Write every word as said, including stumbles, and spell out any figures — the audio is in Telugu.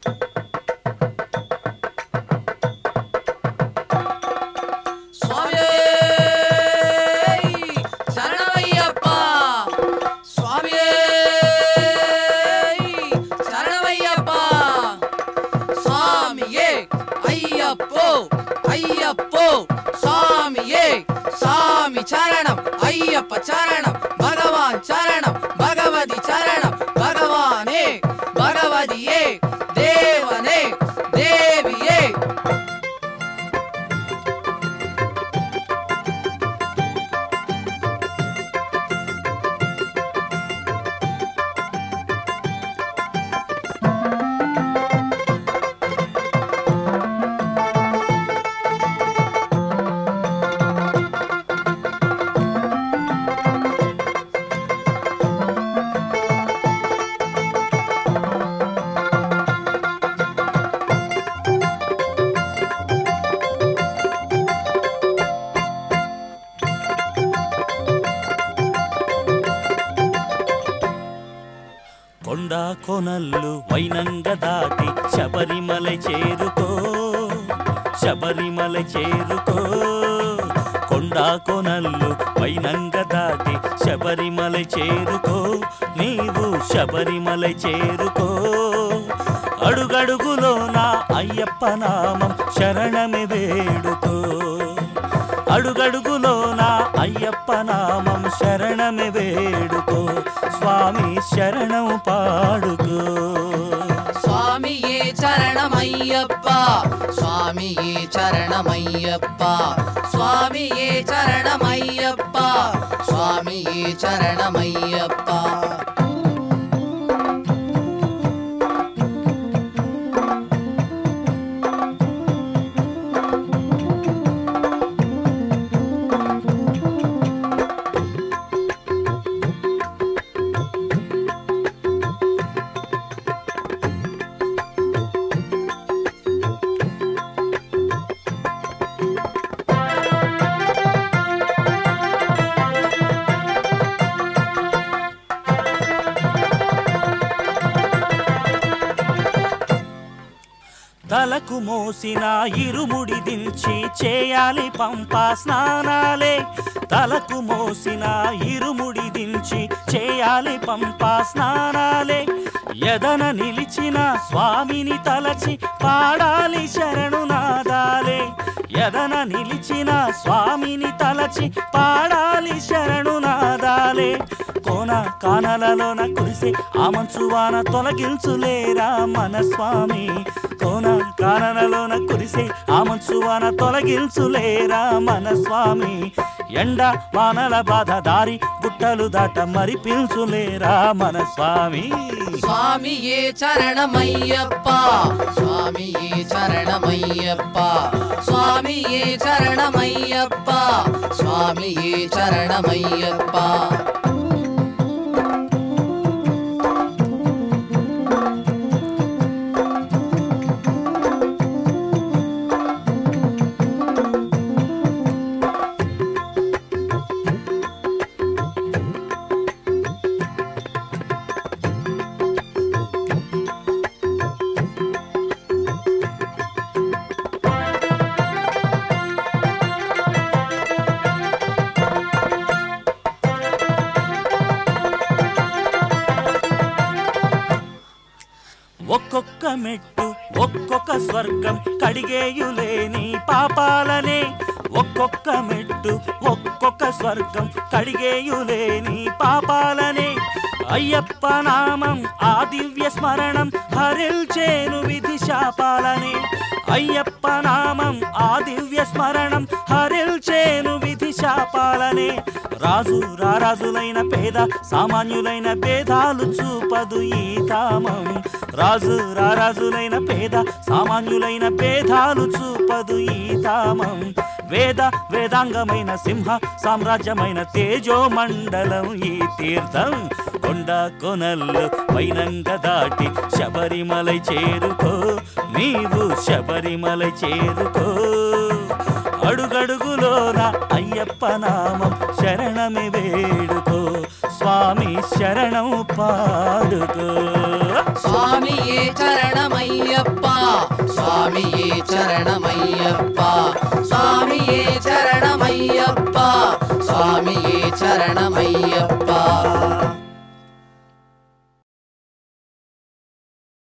చరణం అయ్యప్ప చరణం భగవాన్ చరణం భగవతి చరణం భగవానే భగవతియే దేవనే దేవియే కొండా కొనల్లు వైనంగ దాటి శబరిమల చేరుకో శబరిమల చేరుకో కొండా కొనల్లు వైనంగ దాటి శబరిమల చేరుకో నీవు శబరిమల చేరుకో అడుగడుగులో నా అయ్యప్ప నామం శరణమే వేడుకో అడుగడుగులో నా అయ్యప్ప నామం శరణమే వేడుకో స్వామి శరణం పాడుకో స్వామియే చరణమయ్యప్ప స్వామియే చరణమయ్యప్ప స్వామియే చరణమయ్యప్ప స్వామియే చరణమయ్యప్ప తలకు మోసిన ఇరుముడి దించి చేయాలి పంపా స్నానాలే తలకు మోసిన ఇరుముడి దించి చేయాలి పంపా స్నానాలే ఎదన నిలిచిన స్వామిని తలచి పాడాలి శరణు నాదాలే ఎదన నిలిచిన స్వామిని తలచి పాడాలి శరణు నాదాలే కోన కానలలోన కురిసే ఆ మంచువాన తొలగించులేరా మన స్వామి కోన కానలలోన కురిసే ఆ మంచువాన తొలగించులేరా మన స్వామి ఎండ వానల బాధ దారి గుట్టలు దాట మరి పిలుచులేరా మన స్వామి స్వామియే చరణమయ్యప్ప స్వామియే చరణమయ్యప్ప స్వామియే చరణమయ్యప్ప స్వామియే చరణమయ్యప్ప ఒక్కొక్క మెట్టు ఒక్కొక్క స్వర్గం కడిగేయులేని పాపాలనే ఒక్కొక్క మెట్టు ఒక్కొక్క స్వర్గం కడిగేయులేని పాపాలనే అయ్యప్ప నామం ఆ దివ్య స్మరణం హరిల్చేను విధి శాపాలనే అయ్యప్ప నామం ఆ దివ్య స్మరణం హరిల్చేను విధి శాపాలనే రాజు రారాజులైన పేద సామాన్యులైన భేదాలు చూపదు ఈ ధామం రాజు రారాజులైన పేద సామాన్యులైన భేదాలు చూపదు ఈ ధామం వేద వేదాంగమైన సింహ సామ్రాజ్యమైన తేజో మండలం ఈ తీర్థం కొండ కొనల్లు వైనంగ దాటి శబరిమల చేరుకో నీవు శబరిమల చేరుకో అడుగడుగులోన అయ్యప్ప నామం శరణమి వేడుకో స్వామి శరణం పాడుకో స్వామియే చరణమయ్యప్ప స్వామియే చరణమయ్యప్ప స్వామి